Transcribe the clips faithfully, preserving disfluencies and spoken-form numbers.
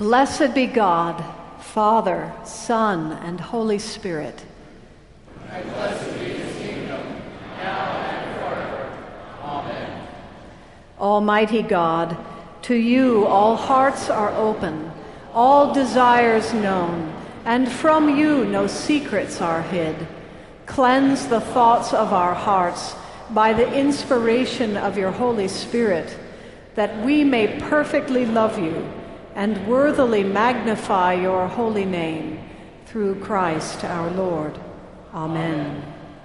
Blessed be God, Father, Son, and Holy Spirit. And blessed be his kingdom, now and forever. Amen. Almighty God, to you all hearts are open, all desires known, and from you no secrets are hid. Cleanse the thoughts of our hearts by the inspiration of your Holy Spirit, that we may perfectly love you and worthily magnify your holy name, through Christ our Lord. Amen.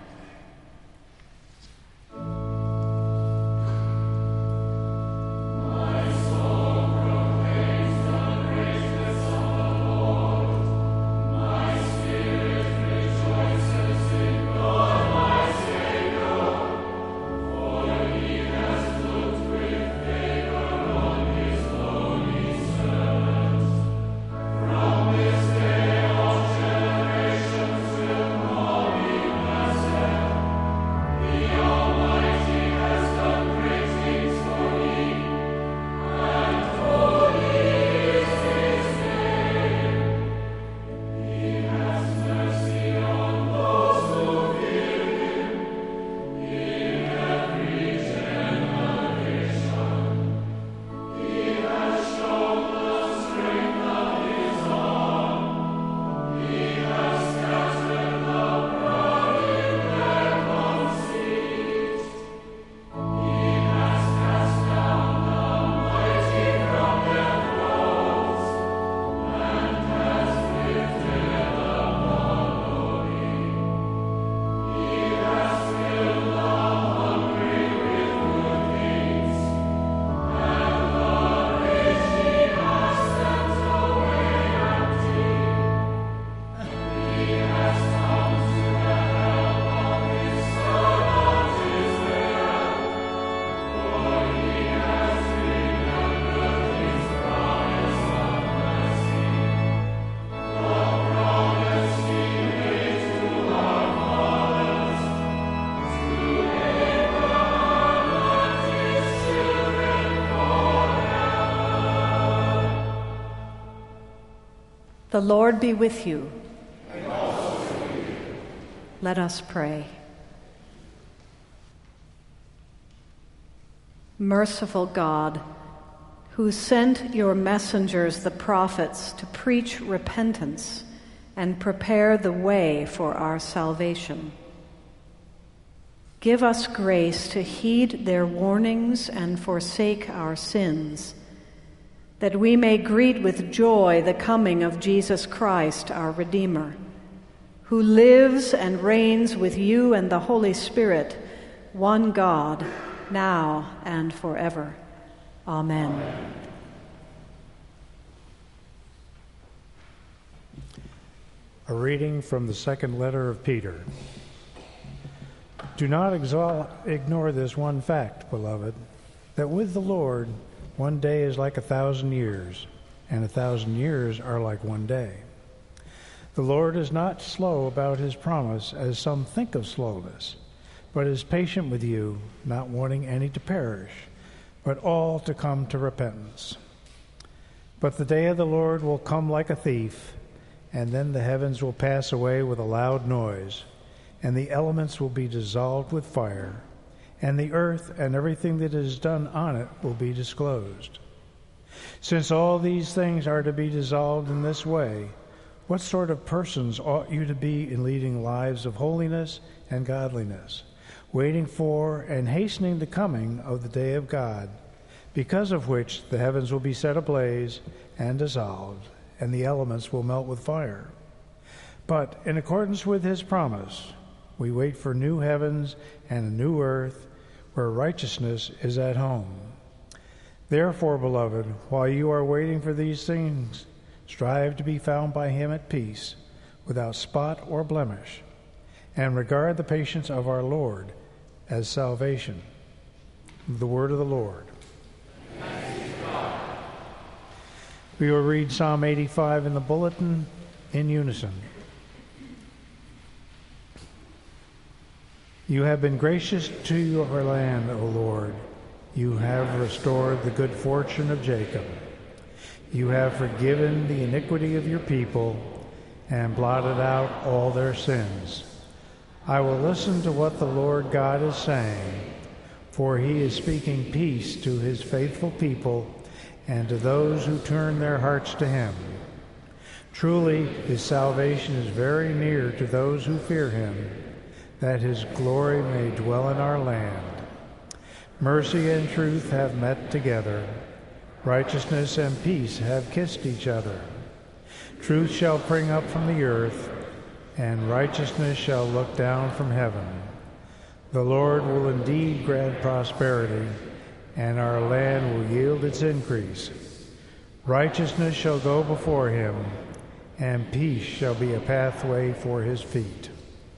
The Lord be with you. And also with you. Let us pray. Merciful God, who sent your messengers, the prophets, to preach repentance and prepare the way for our salvation, give us grace to heed their warnings and forsake our sins, that we may greet with joy the coming of Jesus Christ, our Redeemer, who lives and reigns with you and the Holy Spirit, one God, now and forever. Amen. Amen. A reading from the second letter of Peter. Do not exalt, ignore this one fact, beloved, that with the Lord, one day is like a thousand years, and a thousand years are like one day. The Lord is not slow about his promise, as some think of slowness, but is patient with you, not wanting any to perish, but all to come to repentance. But the day of the Lord will come like a thief, and then the heavens will pass away with a loud noise, and the elements will be dissolved with fire, and the earth and everything that is done on it will be disclosed. Since all these things are to be dissolved in this way, what sort of persons ought you to be in leading lives of holiness and godliness, waiting for and hastening the coming of the day of God, because of which the heavens will be set ablaze and dissolved, and the elements will melt with fire? But in accordance with his promise, we wait for new heavens and a new earth where righteousness is at home. Therefore, beloved, while you are waiting for these things, strive to be found by him at peace, without spot or blemish, and regard the patience of our Lord as salvation. The word of the Lord. Thanks be to God. We will read Psalm eighty-five in the bulletin in unison. You have been gracious to your land, O Lord. You have restored the good fortune of Jacob. You have forgiven the iniquity of your people and blotted out all their sins. I will listen to what the Lord God is saying, for he is speaking peace to his faithful people and to those who turn their hearts to him. Truly, his salvation is very near to those who fear him, that his glory may dwell in our land. Mercy and truth have met together. Righteousness and peace have kissed each other. Truth shall spring up from the earth, and righteousness shall look down from heaven. The Lord will indeed grant prosperity, and our land will yield its increase. Righteousness shall go before him, and peace shall be a pathway for his feet.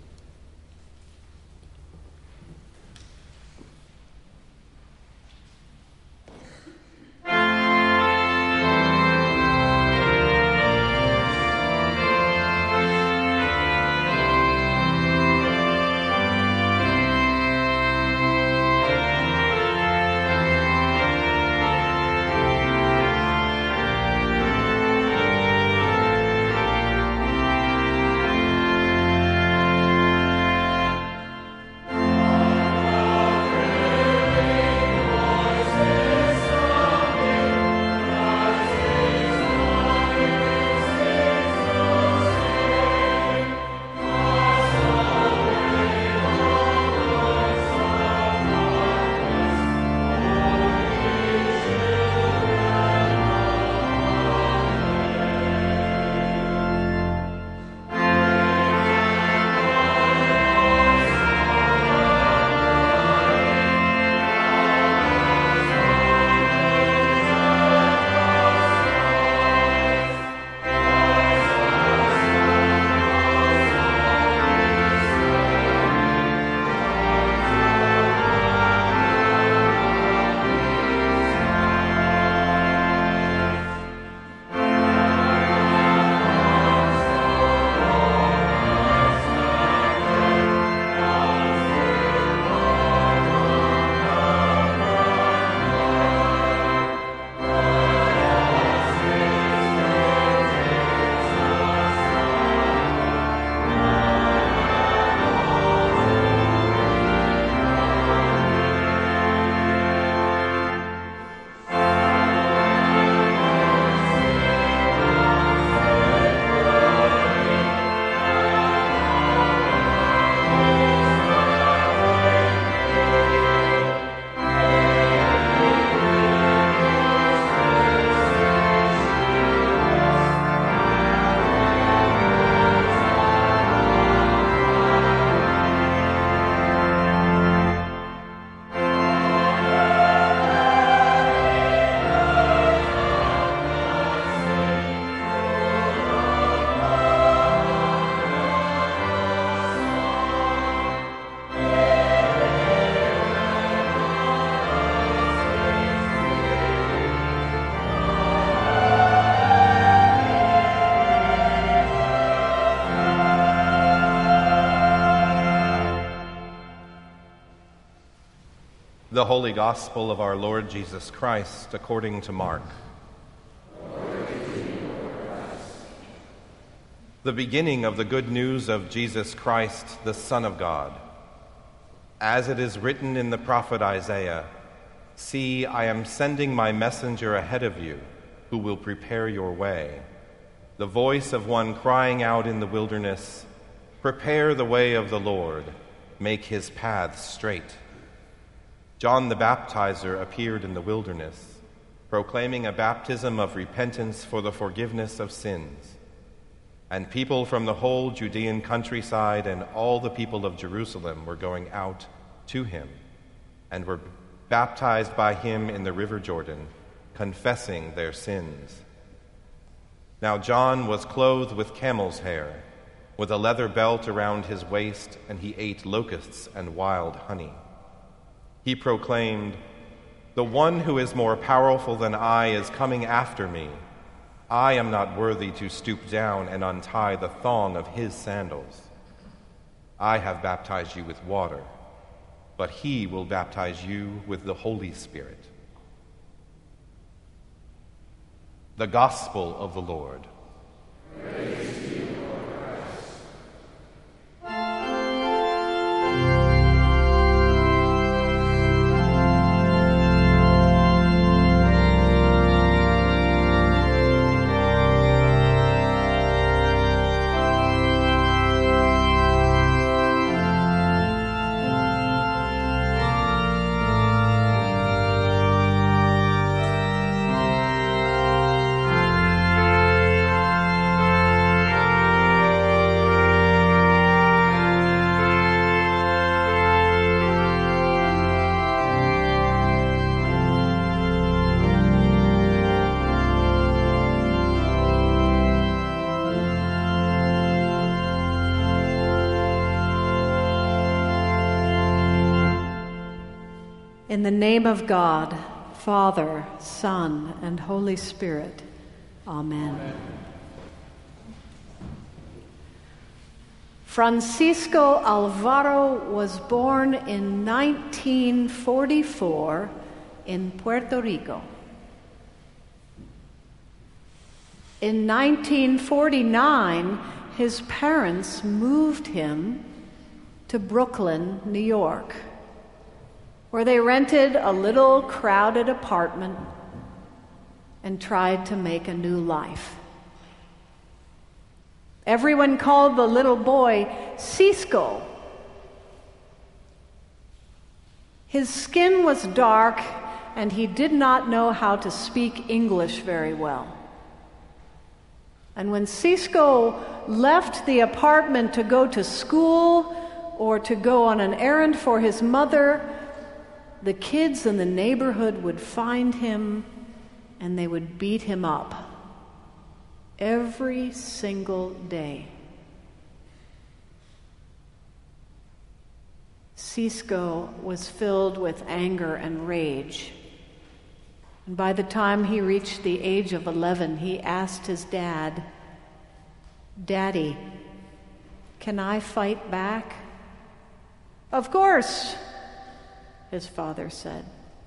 The Holy Gospel of our Lord Jesus Christ according to Mark. The beginning of the good news of Jesus Christ, the Son of God. As it is written in the prophet Isaiah, "See, I am sending my messenger ahead of you, who will prepare your way. The voice of one crying out in the wilderness, prepare the way of the Lord, make his paths straight." John the Baptizer appeared in the wilderness, proclaiming a baptism of repentance for the forgiveness of sins. And people from the whole Judean countryside and all the people of Jerusalem were going out to him and were baptized by him in the river Jordan, confessing their sins. Now John was clothed with camel's hair, with a leather belt around his waist, and he ate locusts and wild honey. He proclaimed, "The one who is more powerful than I is coming after me. I am not worthy to stoop down and untie the thong of his sandals. I have baptized you with water, but he will baptize you with the Holy Spirit." The Gospel of the Lord. Praise to you, Lord Christ. In the name of God, Father, Son, and Holy Spirit. Amen. Amen. Francisco Alvaro was born in nineteen forty-four in Puerto Rico. In nineteen forty-nine, his parents moved him to Brooklyn, New York, where they rented a little crowded apartment and tried to make a new life. Everyone called the little boy Cisco. His skin was dark, and he did not know how to speak English very well. And when Cisco left the apartment to go to school or to go on an errand for his mother, the kids in the neighborhood would find him and they would beat him up every single day. Cisco was filled with anger and rage. And by the time he reached the age of eleven, he asked his dad, "Daddy, can I fight back?" "Of course," his father said.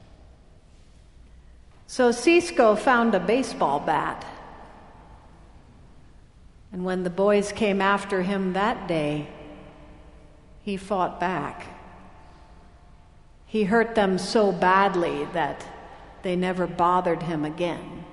So Cisco found a baseball bat. And when the boys came after him that day, he fought back. He hurt them so badly that they never bothered him again.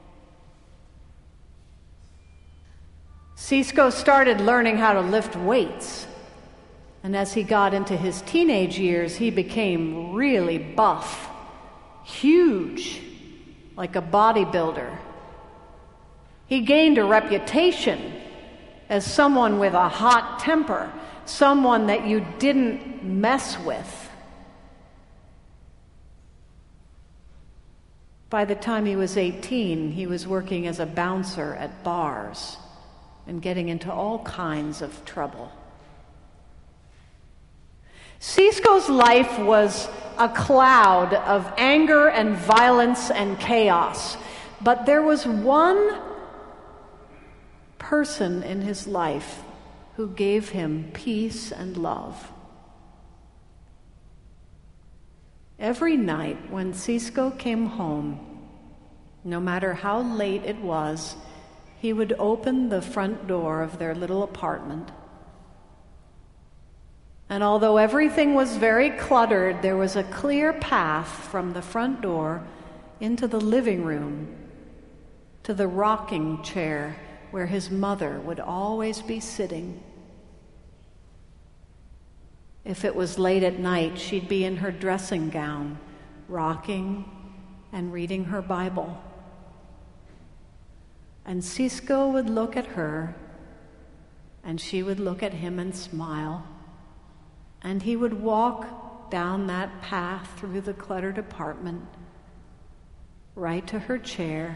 Cisco started learning how to lift weights. And as he got into his teenage years, he became really buff, huge, like a bodybuilder. He gained a reputation as someone with a hot temper, someone that you didn't mess with. By the time he was eighteen, he was working as a bouncer at bars and getting into all kinds of trouble. Cisco's life was a cloud of anger and violence and chaos, but there was one person in his life who gave him peace and love. Every night when Cisco came home, no matter how late it was, he would open the front door of their little apartment. And although everything was very cluttered, there was a clear path from the front door into the living room to the rocking chair where his mother would always be sitting. If it was late at night, she'd be in her dressing gown, rocking and reading her Bible. And Cisco would look at her, and she would look at him and smile. And he would walk down that path through the cluttered apartment, right to her chair,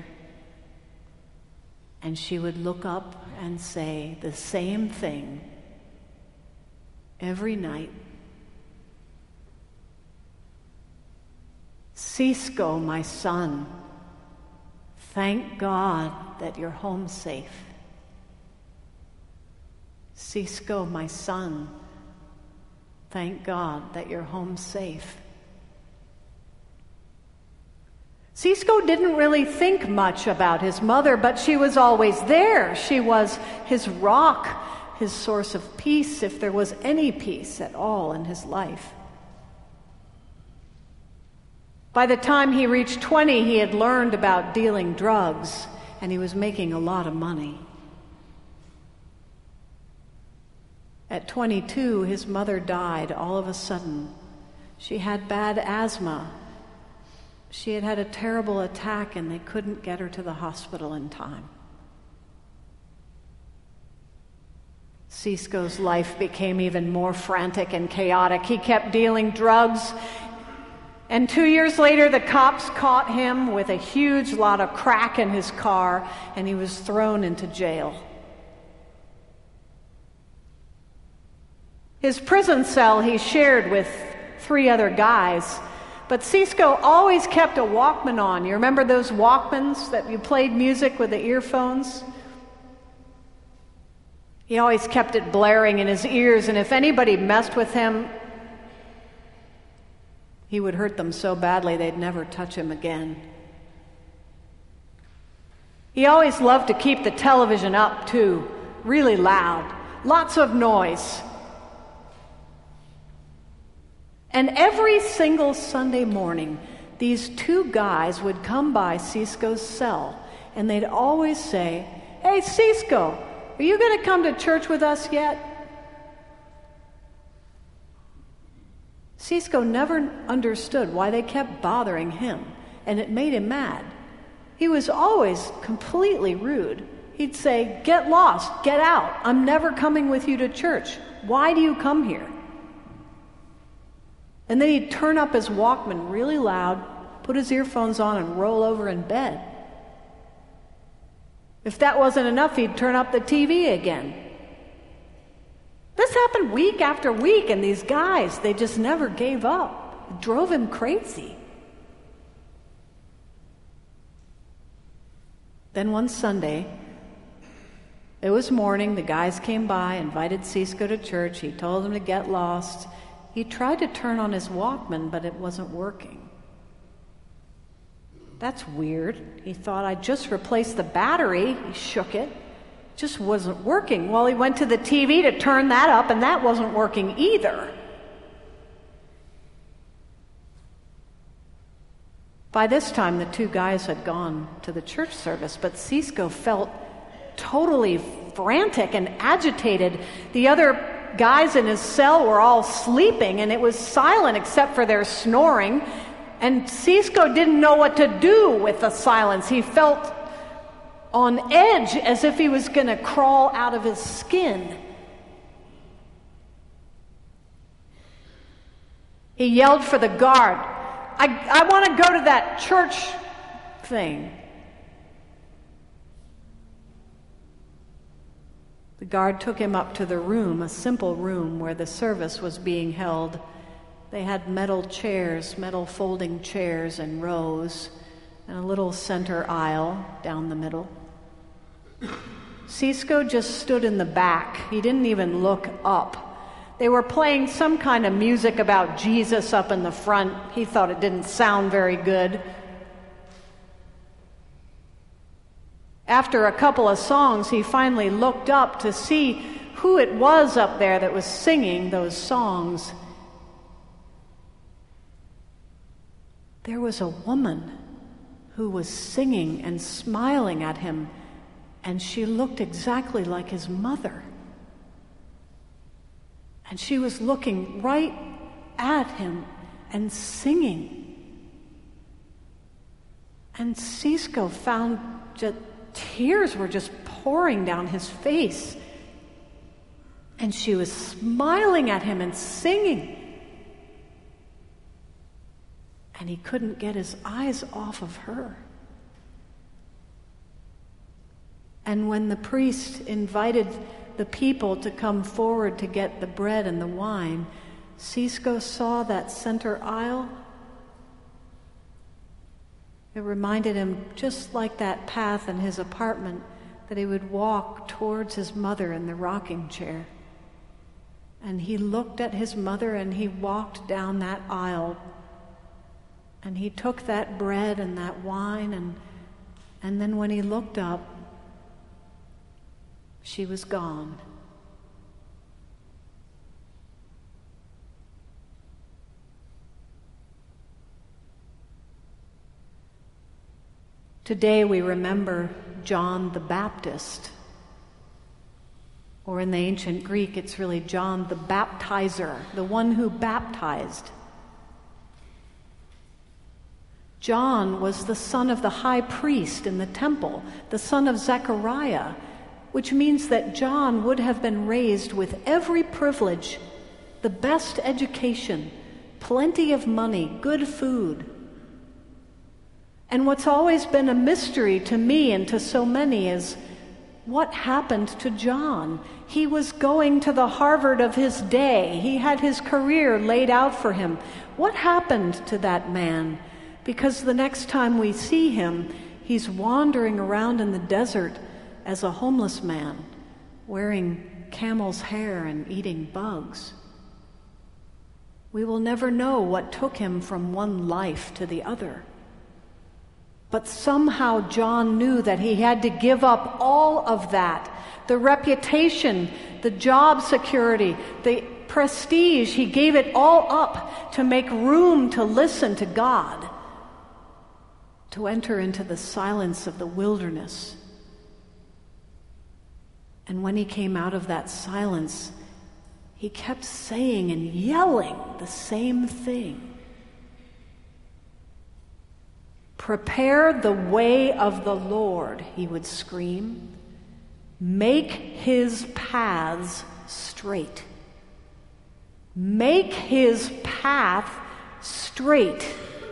and she would look up and say the same thing every night. "Cisco, my son, thank God that you're home safe. Cisco, my son, thank God that you're home safe." Cisco didn't really think much about his mother, but she was always there. She was his rock, his source of peace, if there was any peace at all in his life. By the time he reached twenty, he had learned about dealing drugs, and he was making a lot of money. At twenty-two, his mother died all of a sudden. She had bad asthma. She had had a terrible attack, and they couldn't get her to the hospital in time. Cisco's life became even more frantic and chaotic. He kept dealing drugs, and two years later, the cops caught him with a huge lot of crack in his car, and he was thrown into jail. His prison cell he shared with three other guys, but Cisco always kept a Walkman on. You remember those Walkmans that you played music with the earphones? He always kept it blaring in his ears, and if anybody messed with him, he would hurt them so badly they'd never touch him again. He always loved to keep the television up, too, really loud, lots of noise. And every single Sunday morning, these two guys would come by Cisco's cell, and they'd always say, "Hey, Cisco, are you going to come to church with us yet?" Cisco never understood why they kept bothering him, and it made him mad. He was always completely rude. He'd say, "Get lost, get out. I'm never coming with you to church. Why do you come here?" And then he'd turn up his Walkman really loud, put his earphones on, and roll over in bed. If that wasn't enough, he'd turn up the T V again. This happened week after week, and these guys, they just never gave up. It drove him crazy. Then one Sunday, it was morning, the guys came by, invited Cisco to church. He told them to get lost. He tried to turn on his Walkman, but it wasn't working. That's weird. He thought, I just replaced the battery. He shook it. It just wasn't working. Well, he went to the T V to turn that up, and that wasn't working either. By this time, the two guys had gone to the church service, but Cisco felt totally frantic and agitated. The other guys in his cell were all sleeping, and it was silent except for their snoring. And Cisco didn't know what to do with the silence. He felt on edge, as if he was going to crawl out of his skin. He yelled for the guard, I, I want to go to that church thing. The guard took him up to the room, a simple room where the service was being held. They had metal chairs, metal folding chairs in rows, and a little center aisle down the middle. Cisco just stood in the back. He didn't even look up. They were playing some kind of music about Jesus up in the front. He thought it didn't sound very good. After a couple of songs, he finally looked up to see who it was up there that was singing those songs. There was a woman who was singing and smiling at him, and she looked exactly like his mother. And she was looking right at him and singing. And Cisco found that tears were just pouring down his face. And she was smiling at him and singing. And he couldn't get his eyes off of her. And when the priest invited the people to come forward to get the bread and the wine, Cisco saw that center aisle. It reminded him, just like that path in his apartment, that he would walk towards his mother in the rocking chair. And he looked at his mother and he walked down that aisle And he took that bread and that wine, and, and then when he looked up, she was gone. Today we remember John the Baptist, or in the ancient Greek, it's really John the Baptizer, the one who baptized. John was the son of the high priest in the temple, the son of Zechariah, which means that John would have been raised with every privilege, the best education, plenty of money, good food. And what's always been a mystery to me and to so many is, what happened to John? He was going to the Harvard of his day. He had his career laid out for him. What happened to that man? Because the next time we see him, he's wandering around in the desert as a homeless man, wearing camel's hair and eating bugs. We will never know what took him from one life to the other. But somehow John knew that he had to give up all of that. The reputation, the job security, the prestige, he gave it all up to make room to listen to God, to enter into the silence of the wilderness. And when he came out of that silence, he kept saying and yelling the same thing. "Prepare the way of the Lord," he would scream. "Make his paths straight. Make his path straight."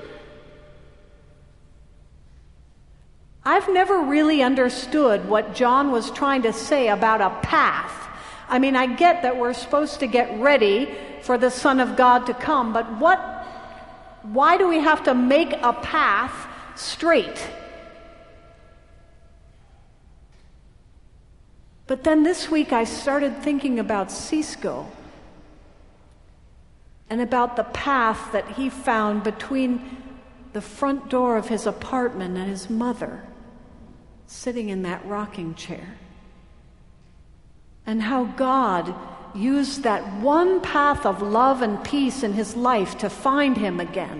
I've never really understood what John was trying to say about a path. I mean, I get that we're supposed to get ready for the Son of God to come, but what, why do we have to make a path straight? But then this week I started thinking about Cisco and about the path that he found between the front door of his apartment and his mother, sitting in that rocking chair. And how God used that one path of love and peace in his life to find him again.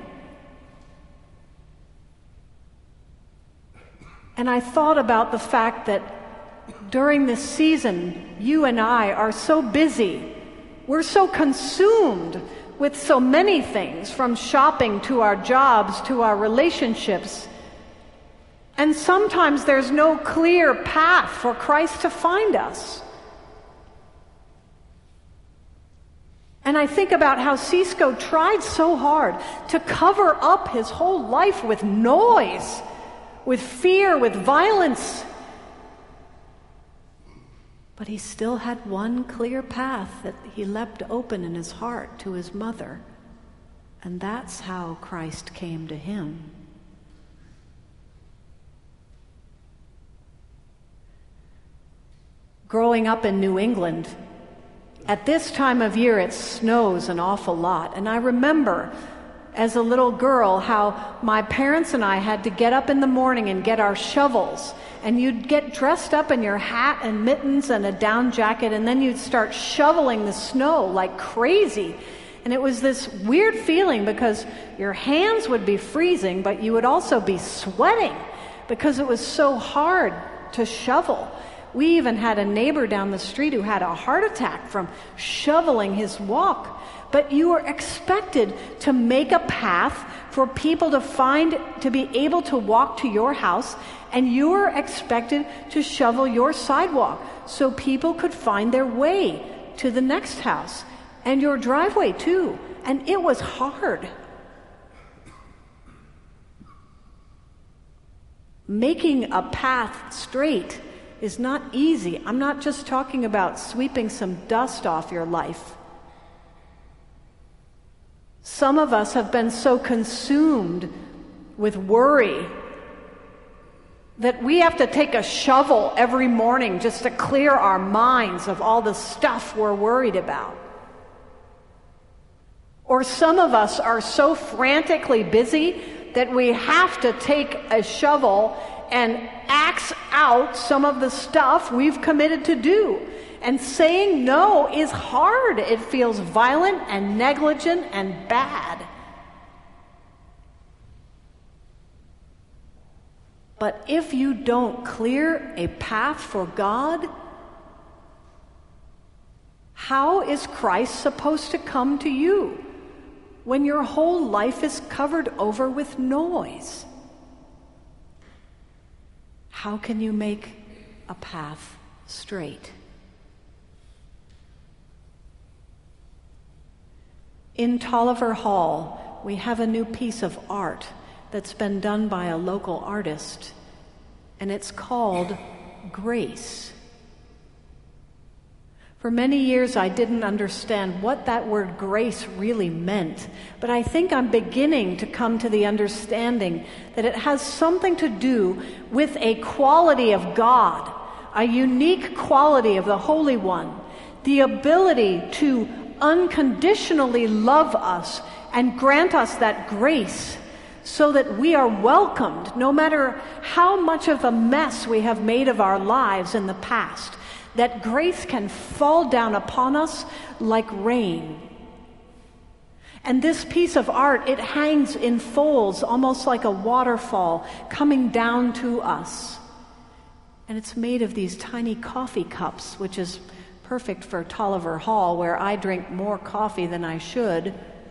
And I thought about the fact that during this season, you and I are so busy. We're so consumed with so many things, from shopping to our jobs to our relationships. And sometimes there's no clear path for Christ to find us. And I think about how Cisco tried so hard to cover up his whole life with noise, with fear, with violence. But he still had one clear path that he left open in his heart to his mother. And that's how Christ came to him. Growing up in New England, at this time of year it snows an awful lot. And I remember as a little girl how my parents and I had to get up in the morning and get our shovels. And you'd get dressed up in your hat and mittens and a down jacket, and then you'd start shoveling the snow like crazy. And it was this weird feeling because your hands would be freezing, but you would also be sweating because it was so hard to shovel. We even had a neighbor down the street who had a heart attack from shoveling his walk. But you were expected to make a path for people to find, to be able to walk to your house, and you were expected to shovel your sidewalk so people could find their way to the next house, and your driveway too. And it was hard. Making a path straight is not easy. I'm not just talking about sweeping some dust off your life. Some of us have been so consumed with worry that we have to take a shovel every morning just to clear our minds of all the stuff we're worried about. Or some of us are so frantically busy that we have to take a shovel and axe out some of the stuff we've committed to do. And saying no is hard. It feels violent and negligent and bad. But if you don't clear a path for God, how is Christ supposed to come to you when your whole life is covered over with noise? How can you make a path straight? In Tolliver Hall, we have a new piece of art that's been done by a local artist, and it's called Grace. For many years, I didn't understand what that word grace really meant, but I think I'm beginning to come to the understanding that it has something to do with a quality of God, a unique quality of the Holy One, the ability to unconditionally love us and grant us that grace so that we are welcomed no matter how much of a mess we have made of our lives in the past. That grace can fall down upon us like rain. And this piece of art, it hangs in folds, almost like a waterfall coming down to us. And it's made of these tiny coffee cups, which is perfect for Tolliver Hall, where I drink more coffee than I should.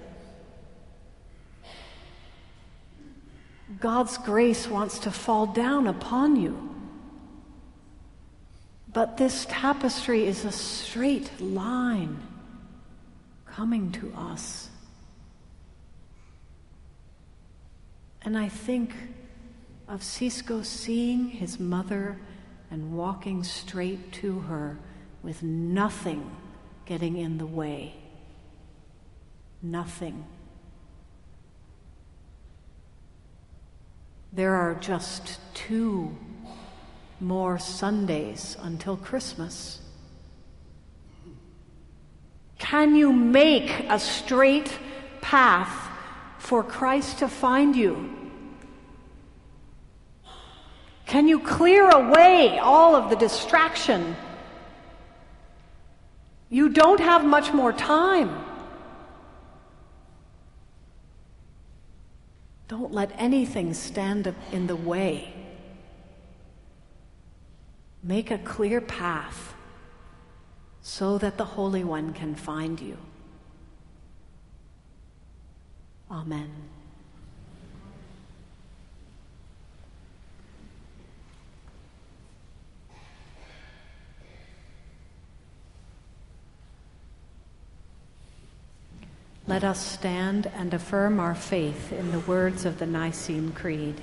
God's grace wants to fall down upon you. But this tapestry is a straight line coming to us. And I think of Cisco seeing his mother and walking straight to her with nothing getting in the way. Nothing. There are just two more Sundays until Christmas. Can you make a straight path for Christ to find you? Can you clear away all of the distraction? You don't have much more time. Don't let anything stand in the way. Make a clear path so that the Holy One can find you. Amen. Let us stand and affirm our faith in the words of the Nicene Creed.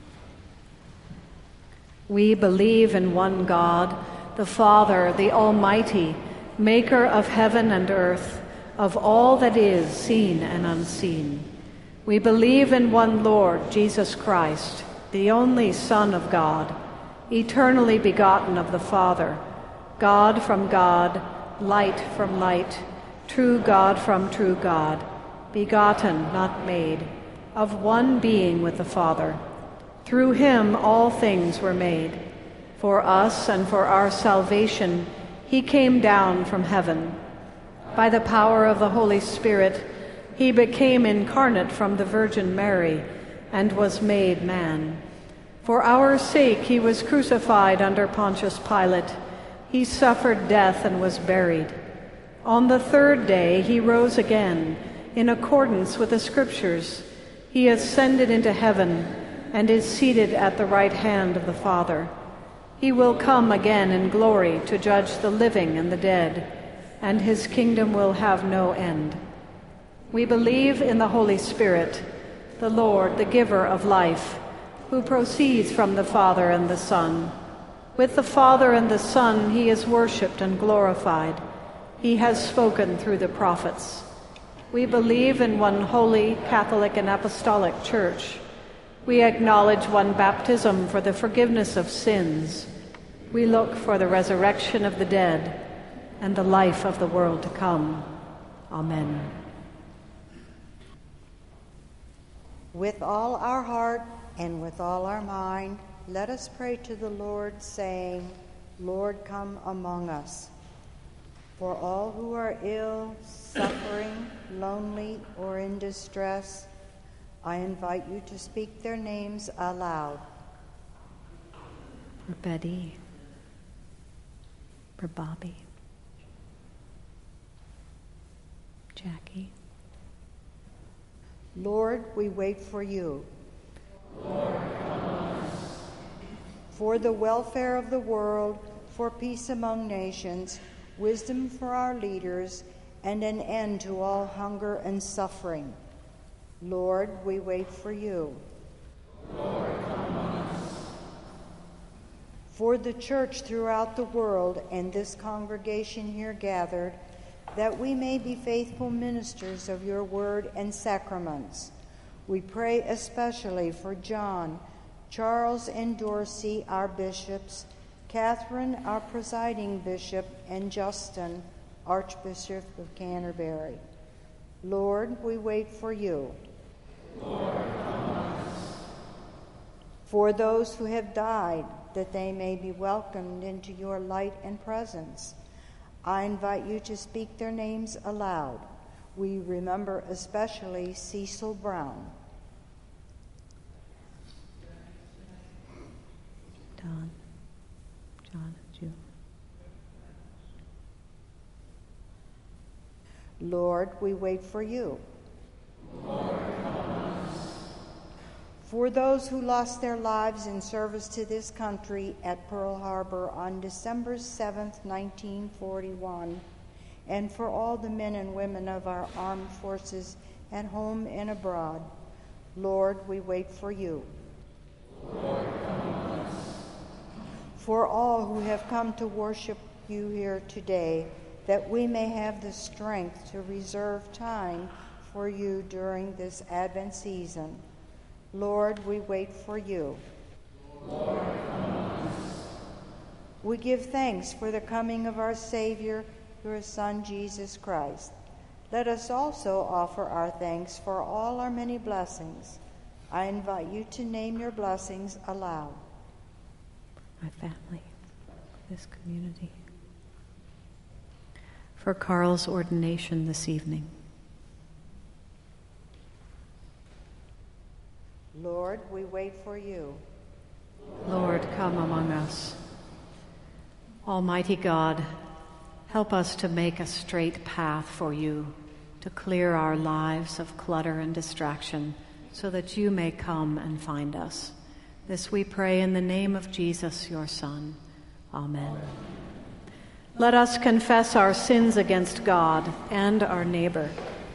We believe in one God, the Father, the Almighty, maker of heaven and earth, of all that is seen and unseen. We believe in one Lord, Jesus Christ, the only Son of God, eternally begotten of the Father, God from God, light from light, true God from true God, begotten, not made, of one being with the Father. Through him all things were made. For us and for our salvation, he came down from heaven. By the power of the Holy Spirit, he became incarnate from the Virgin Mary and was made man. For our sake he was crucified under Pontius Pilate. He suffered death and was buried. On the third day he rose again, in accordance with the Scriptures. He ascended into heaven and is seated at the right hand of the Father. He will come again in glory to judge the living and the dead, and his kingdom will have no end. We believe in the Holy Spirit, the Lord, the giver of life, who proceeds from the Father and the Son. With the Father and the Son he is worshipped and glorified. He has spoken through the prophets. We believe in one holy, Catholic, and Apostolic Church. We acknowledge one baptism for the forgiveness of sins. We look for the resurrection of the dead and the life of the world to come. Amen. With all our heart and with all our mind, let us pray to the Lord, saying, Lord, come among us. For all who are ill, suffering, lonely, or in distress, I invite you to speak their names aloud. For Betty, for Bobby, Jackie. Lord, we wait for you. Lord, come on us. For the welfare of the world, for peace among nations, wisdom for our leaders, and an end to all hunger and suffering. Lord, we wait for you. Lord, come on us. For the church throughout the world and this congregation here gathered, that we may be faithful ministers of your word and sacraments. We pray especially for John, Charles, and Dorsey, our bishops, Catherine, our presiding bishop, and Justin, Archbishop of Canterbury. Lord, we wait for you. Lord, come on us. For those who have died, that they may be welcomed into your light and presence, I invite you to speak their names aloud. We remember especially Cecil Brown. Don, John, June. Lord, we wait for you. Lord, come on us. For those who lost their lives in service to this country at Pearl Harbor on December seventh, nineteen forty-one, and for all the men and women of our armed forces at home and abroad, Lord, we wait for you. Lord, come on us. For all who have come to worship you here today, that we may have the strength to reserve time for you during this Advent season. Lord, we wait for you. Lord, come on us. We give thanks for the coming of our Savior, your Son, Jesus Christ. Let us also offer our thanks for all our many blessings. I invite you to name your blessings aloud. My family, this community. For Carl's ordination this evening. Lord, we wait for you. Lord, come among us. Almighty God, help us to make a straight path for you, to clear our lives of clutter and distraction, so that you may come and find us. This we pray in the name of Jesus, your Son. Amen. Let us confess our sins against God and our neighbor.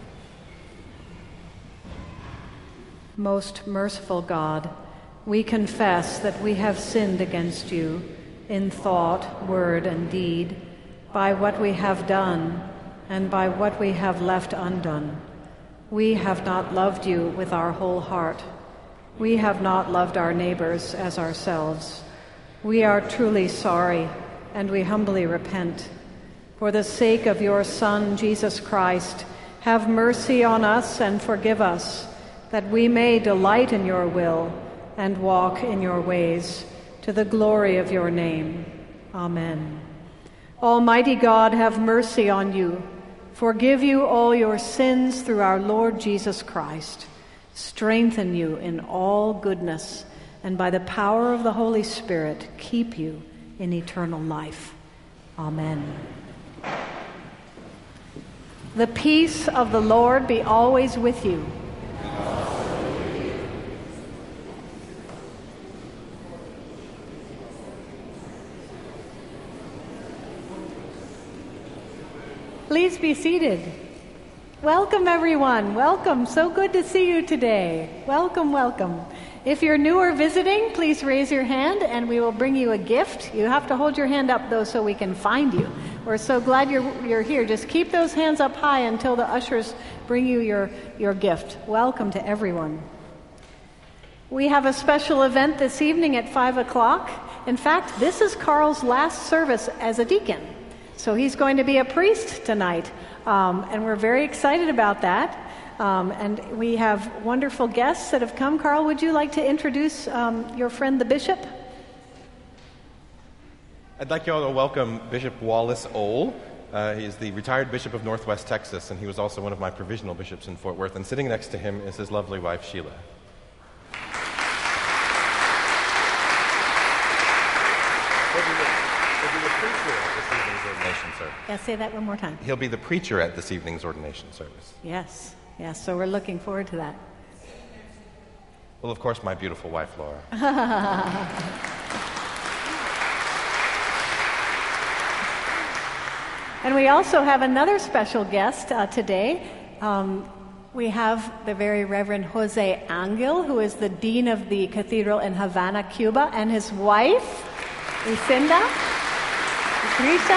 Most merciful God, we confess that we have sinned against you in thought, word, and deed, by what we have done and by what we have left undone. We have not loved you with our whole heart. We have not loved our neighbors as ourselves. We are truly sorry, and we humbly repent. For the sake of your Son, Jesus Christ, have mercy on us and forgive us, that we may delight in your will and walk in your ways, to the glory of your name. Amen. Almighty God, have mercy on you, forgive you all your sins through our Lord Jesus Christ, strengthen you in all goodness, and by the power of the Holy Spirit, keep you in eternal life. Amen. The peace of the Lord be always with you. Please be seated. Welcome, everyone. Welcome. So good to see you today. Welcome, welcome. If you're new or visiting, please raise your hand and we will bring you a gift. You have to hold your hand up, though, so we can find you. We're so glad you're, you're here. Just keep those hands up high until the ushers bring you your, your gift. Welcome to everyone. We have a special event this evening at five o'clock. In fact, this is Carl's last service as a deacon. So he's going to be a priest tonight, um, and we're very excited about that. Um, and we have wonderful guests that have come. Carl, would you like to introduce um, your friend, the bishop? I'd like you all to welcome Bishop Wallace Ohl. Uh, he is the retired bishop of Northwest Texas, and he was also one of my provisional bishops in Fort Worth. And sitting next to him is his lovely wife, Sheila. He'll be the, he'll be the preacher at this evening's ordination service. Yeah, say that one more time. He'll be the preacher at this evening's ordination service. Yes, yes, so we're looking forward to that. Well, of course, my beautiful wife, Laura. And we also have another special guest uh, today. Um, we have the very Reverend Jose Angel, who is the Dean of the Cathedral in Havana, Cuba, and his wife, Lucinda, Teresa.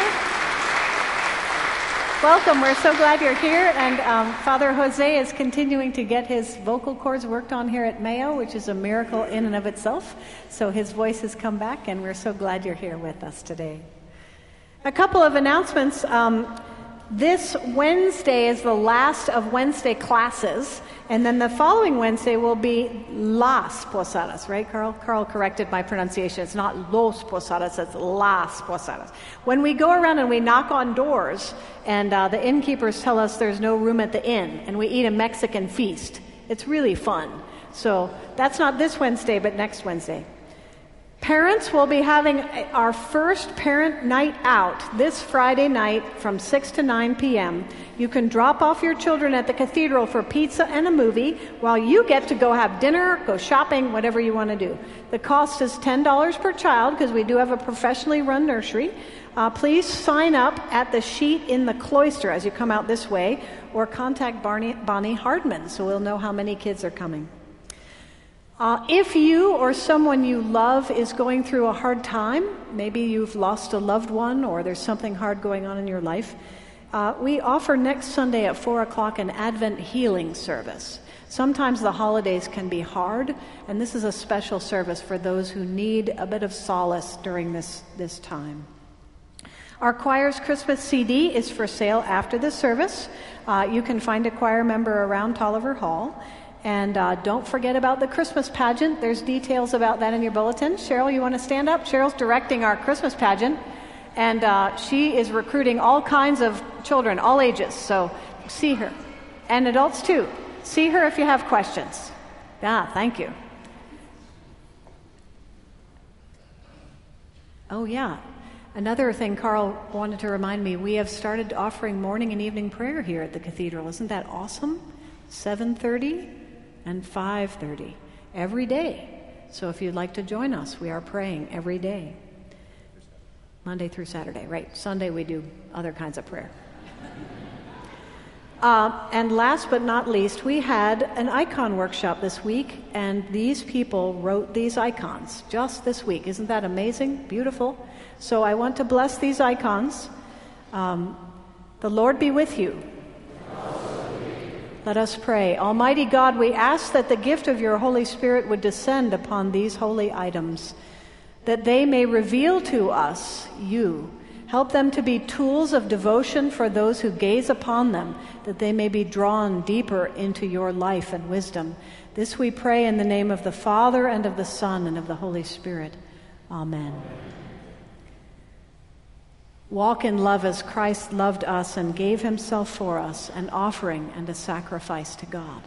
Welcome, we're so glad you're here. And um, Father Jose is continuing to get his vocal cords worked on here at Mayo, which is a miracle in and of itself. So his voice has come back, and we're so glad you're here with us today. A couple of announcements. Um, this Wednesday is the last of Wednesday classes, and then the following Wednesday will be Las Posadas, right, Carl? Carl corrected my pronunciation. It's not Los Posadas, it's Las Posadas. When we go around and we knock on doors, and uh, the innkeepers tell us there's no room at the inn, and we eat a Mexican feast, it's really fun. So that's not this Wednesday, but next Wednesday. Parents will be having our first parent night out this Friday night from six to nine p.m. You can drop off your children at the cathedral for pizza and a movie while you get to go have dinner, go shopping, whatever you want to do. The cost is ten dollars per child because we do have a professionally run nursery. Uh, please sign up at the sheet in the cloister as you come out this way, or contact Barney, Bonnie Hardman so we'll know how many kids are coming. Uh, if you or someone you love is going through a hard time, maybe you've lost a loved one or there's something hard going on in your life, uh, we offer next Sunday at four o'clock an Advent healing service. Sometimes the holidays can be hard, and this is a special service for those who need a bit of solace during this, this time. Our choir's Christmas C D is for sale after the service. Uh, you can find a choir member around Tolliver Hall. And uh, don't forget about the Christmas pageant. There's details about that in your bulletin. Cheryl, you want to stand up? Cheryl's directing our Christmas pageant. And uh, she is recruiting all kinds of children, all ages. So see her. And adults too. See her if you have questions. Yeah, thank you. Oh, yeah. Another thing Carl wanted to remind me, we have started offering morning and evening prayer here at the cathedral. Isn't that awesome? seven thirty and five thirty every day. So if you'd like to join us, we are praying every day. Monday through Saturday, right. Sunday we do other kinds of prayer. Uh, and last but not least, we had an icon workshop this week, and these people wrote these icons just this week. Isn't that amazing? Beautiful. So I want to bless these icons. Um, the Lord be with you. Let us pray. Almighty God, we ask that the gift of your Holy Spirit would descend upon these holy items, that they may reveal to us you. Help them to be tools of devotion for those who gaze upon them, that they may be drawn deeper into your life and wisdom. This we pray in the name of the Father, and of the Son, and of the Holy Spirit. Amen. Walk in love as Christ loved us and gave himself for us, an offering and a sacrifice to God.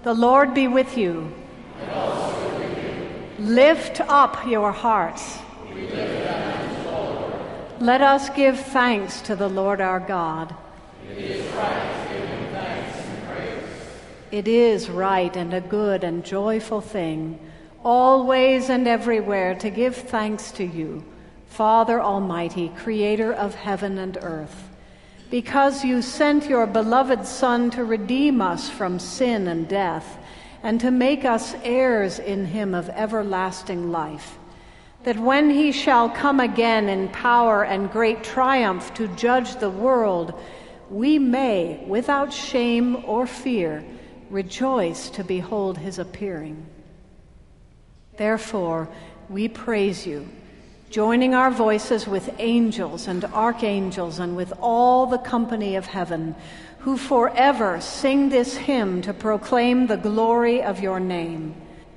The Lord be with you. And also with you. Lift up your hearts. We lift them to the Lord. Let us give thanks to the Lord our God. It is right to give him thanks and praise. It is right and a good and joyful thing, always and everywhere, to give thanks to you, Father Almighty, creator of heaven and earth, because you sent your beloved Son to redeem us from sin and death, and to make us heirs in him of everlasting life, that when he shall come again in power and great triumph to judge the world, we may, without shame or fear, rejoice to behold his appearing. Therefore, we praise you, joining our voices with angels and archangels and with all the company of heaven, who forever sing this hymn to proclaim the glory of your name.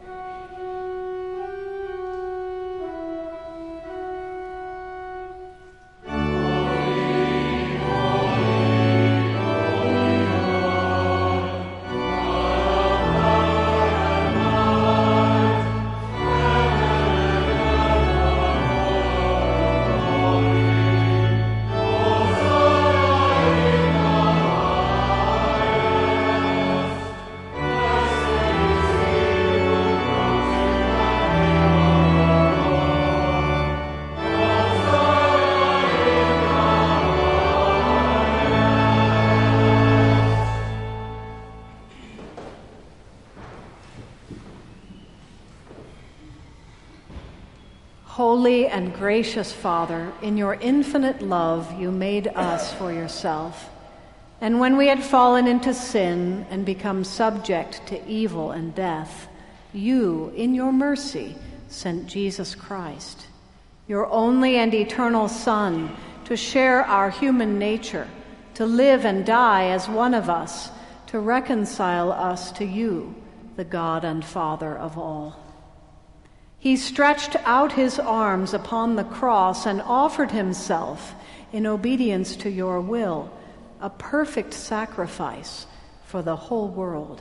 Holy and gracious Father, in your infinite love you made us for yourself. And when we had fallen into sin and become subject to evil and death, you, in your mercy, sent Jesus Christ, your only and eternal Son, to share our human nature, to live and die as one of us, to reconcile us to you, the God and Father of all. He stretched out his arms upon the cross and offered himself in obedience to your will, a perfect sacrifice for the whole world.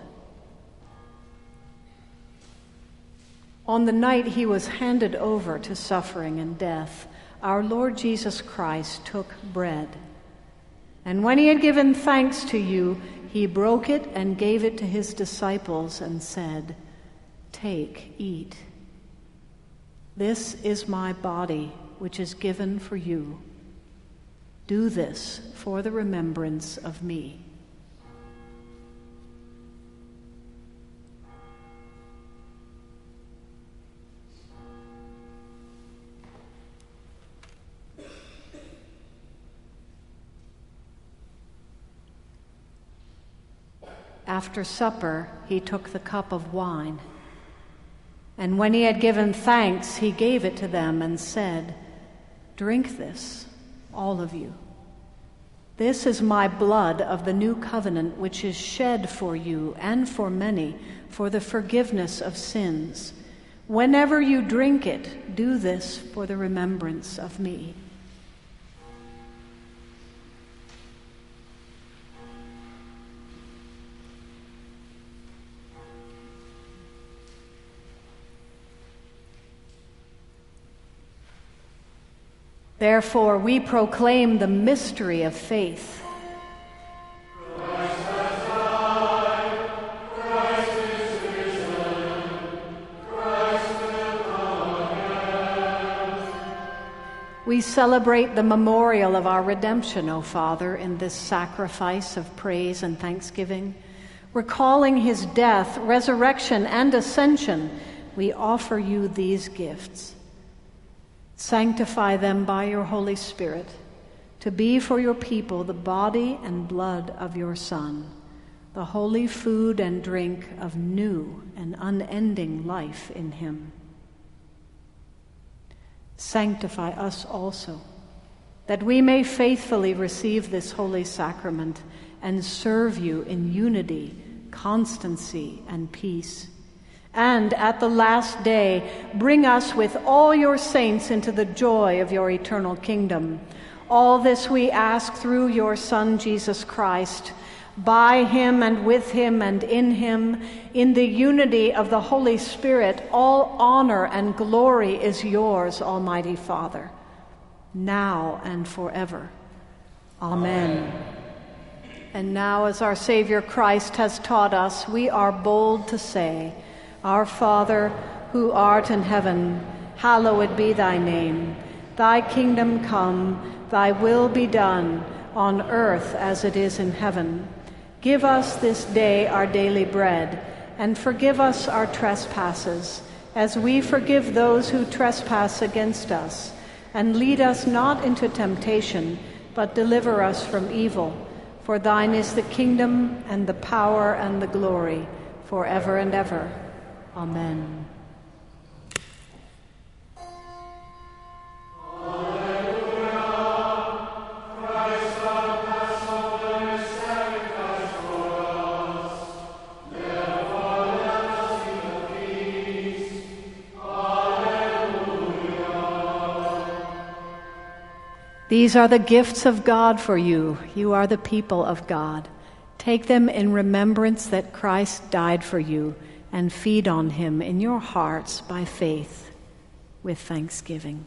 On the night he was handed over to suffering and death, our Lord Jesus Christ took bread. And when he had given thanks to you, he broke it and gave it to his disciples and said, "Take, eat. This is my body, which is given for you. Do this for the remembrance of me." After supper, he took the cup of wine. And when he had given thanks, he gave it to them and said, "Drink this, all of you. This is my blood of the new covenant, which is shed for you and for many for the forgiveness of sins. Whenever you drink it, do this for the remembrance of me." Therefore, we proclaim the mystery of faith. Christ has died, Christ is risen, Christ will come again. We celebrate the memorial of our redemption, O Father, in this sacrifice of praise and thanksgiving. Recalling his death, resurrection, and ascension, we offer you these gifts. Sanctify them by your Holy Spirit, to be for your people the body and blood of your Son, the holy food and drink of new and unending life in him. Sanctify us also, that we may faithfully receive this holy sacrament and serve you in unity, constancy, and peace. And at the last day, bring us with all your saints into the joy of your eternal kingdom. All this we ask through your Son, Jesus Christ, by him and with him and in him, in the unity of the Holy Spirit, all honor and glory is yours, Almighty Father, now and forever. Amen. Amen. And now, as our Savior Christ has taught us, we are bold to say, Our Father, who art in heaven, hallowed be thy name. Thy kingdom come, thy will be done, on earth as it is in heaven. Give us this day our daily bread, and forgive us our trespasses, as we forgive those who trespass against us. And lead us not into temptation, but deliver us from evil. For thine is the kingdom, and the power, and the glory, forever and ever. Amen. These are the gifts of God for you. You are the people of God. Take them in remembrance that Christ died for you, and feed on him in your hearts by faith with thanksgiving.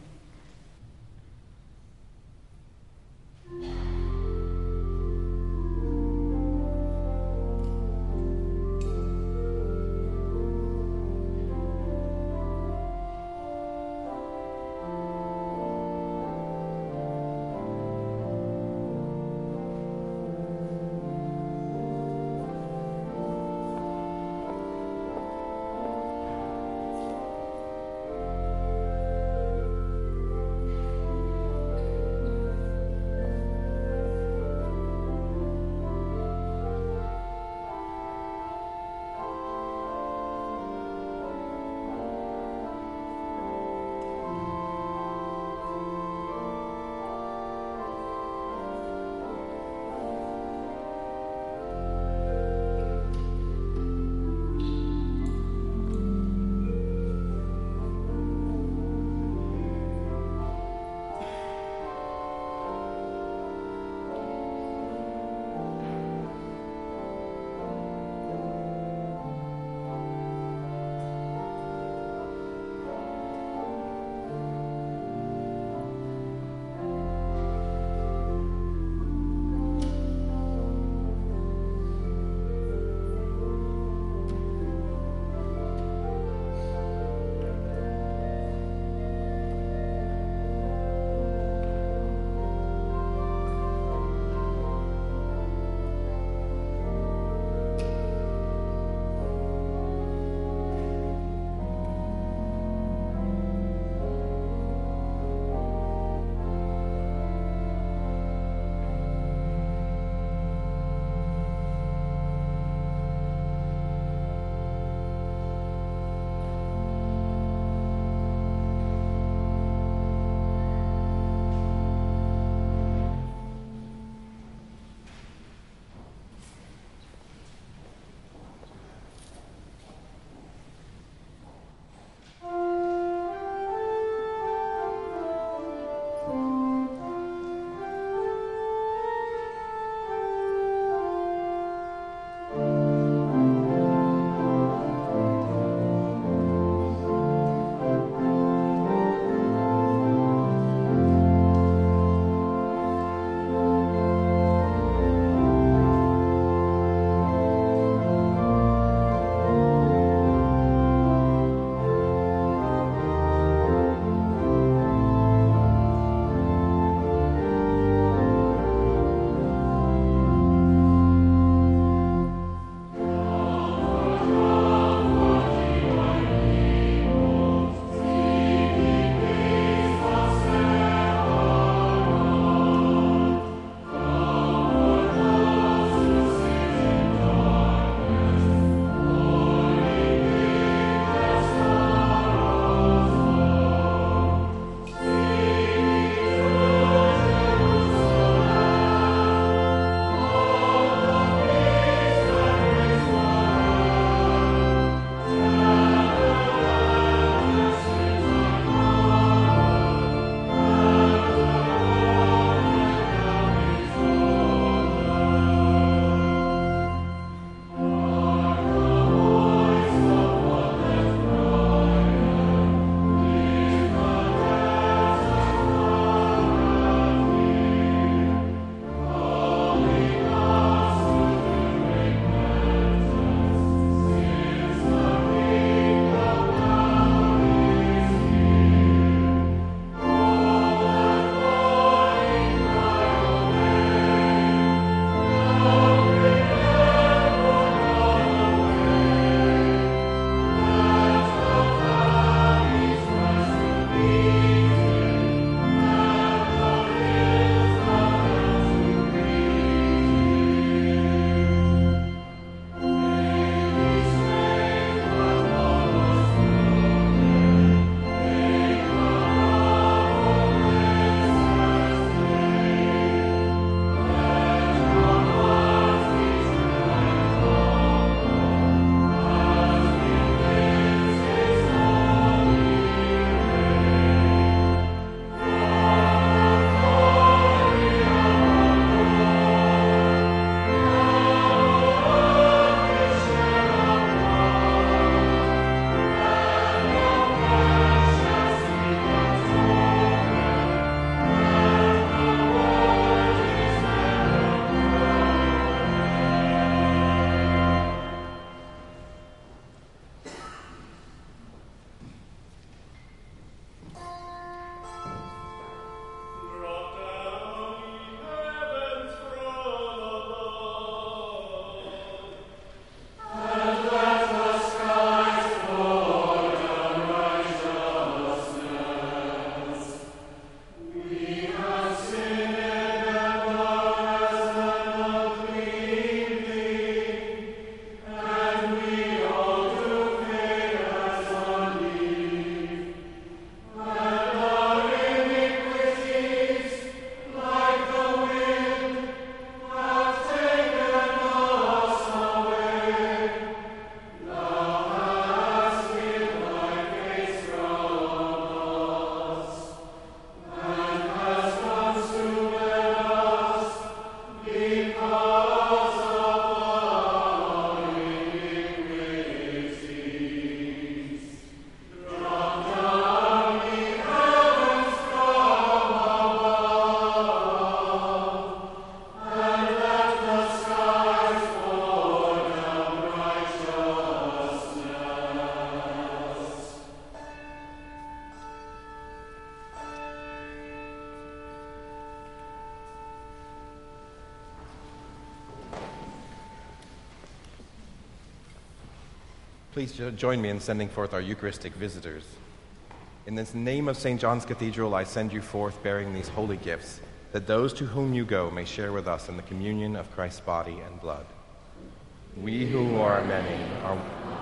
Please jo- join me in sending forth our Eucharistic visitors. In the name of Saint John's Cathedral, I send you forth bearing these holy gifts, that those to whom you go may share with us in the communion of Christ's body and blood. We who are many are...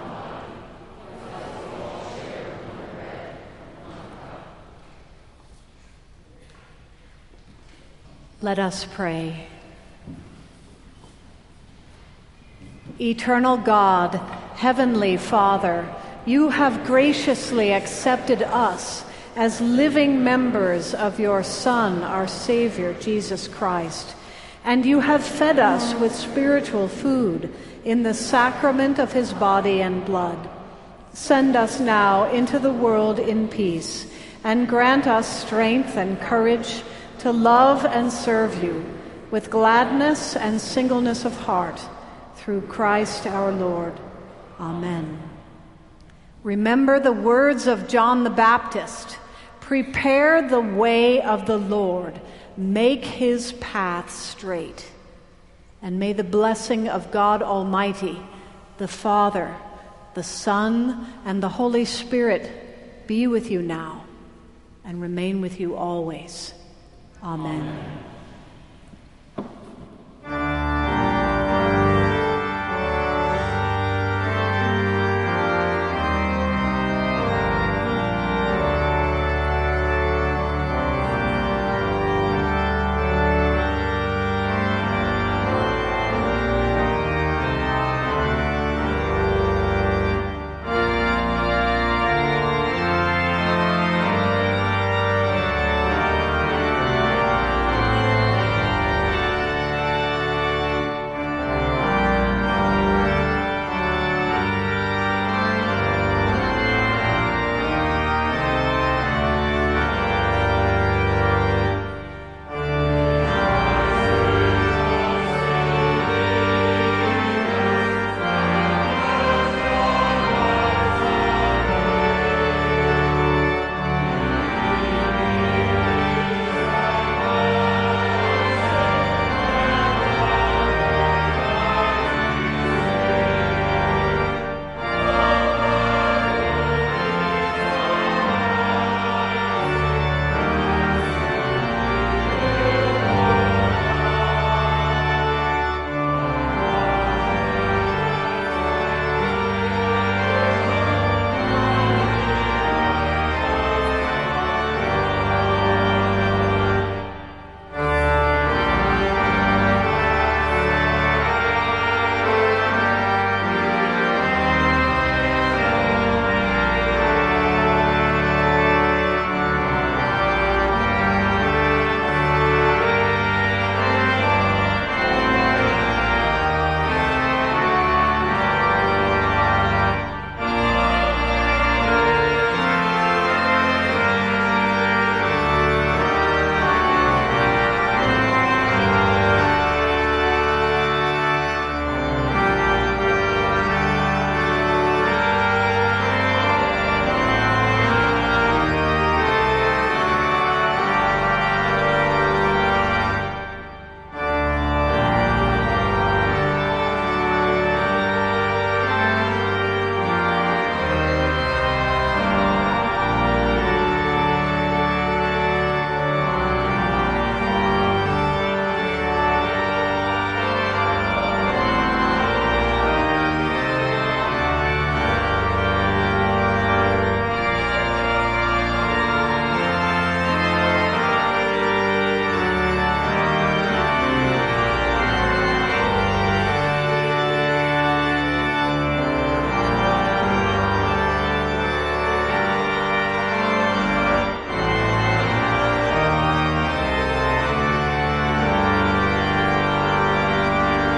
Let us pray. Eternal God, Heavenly Father, you have graciously accepted us as living members of your Son, our Savior, Jesus Christ, and you have fed us with spiritual food in the sacrament of his body and blood. Send us now into the world in peace, and grant us strength and courage to love and serve you with gladness and singleness of heart, through Christ our Lord. Amen. Remember the words of John the Baptist. Prepare the way of the Lord. Make his path straight. And may the blessing of God Almighty, the Father, the Son, and the Holy Spirit be with you now and remain with you always. Amen. Amen.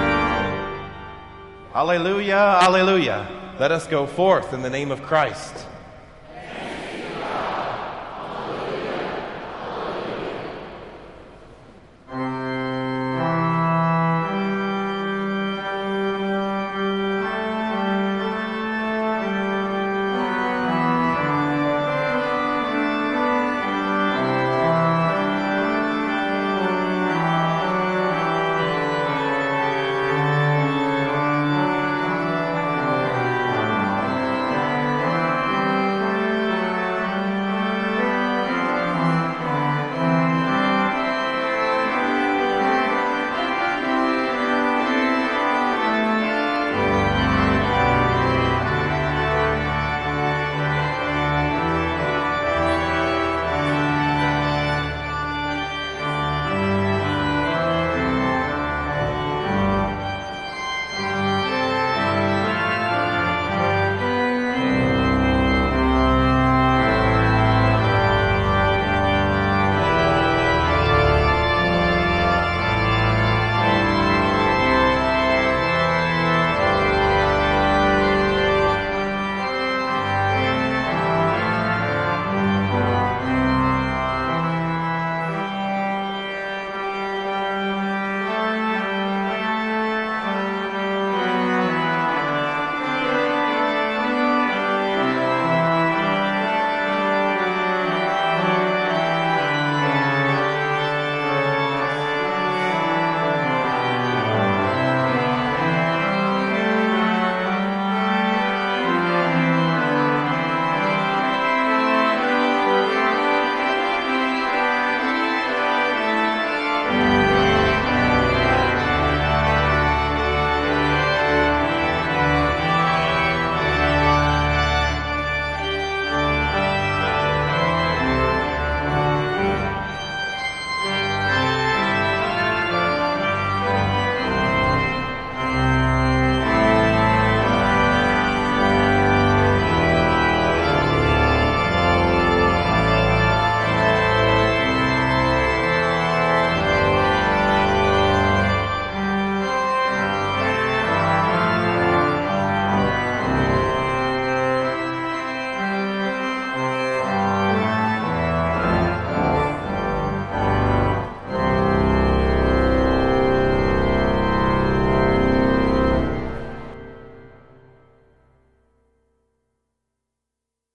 Alleluia, alleluia. Let us go forth in the name of Christ.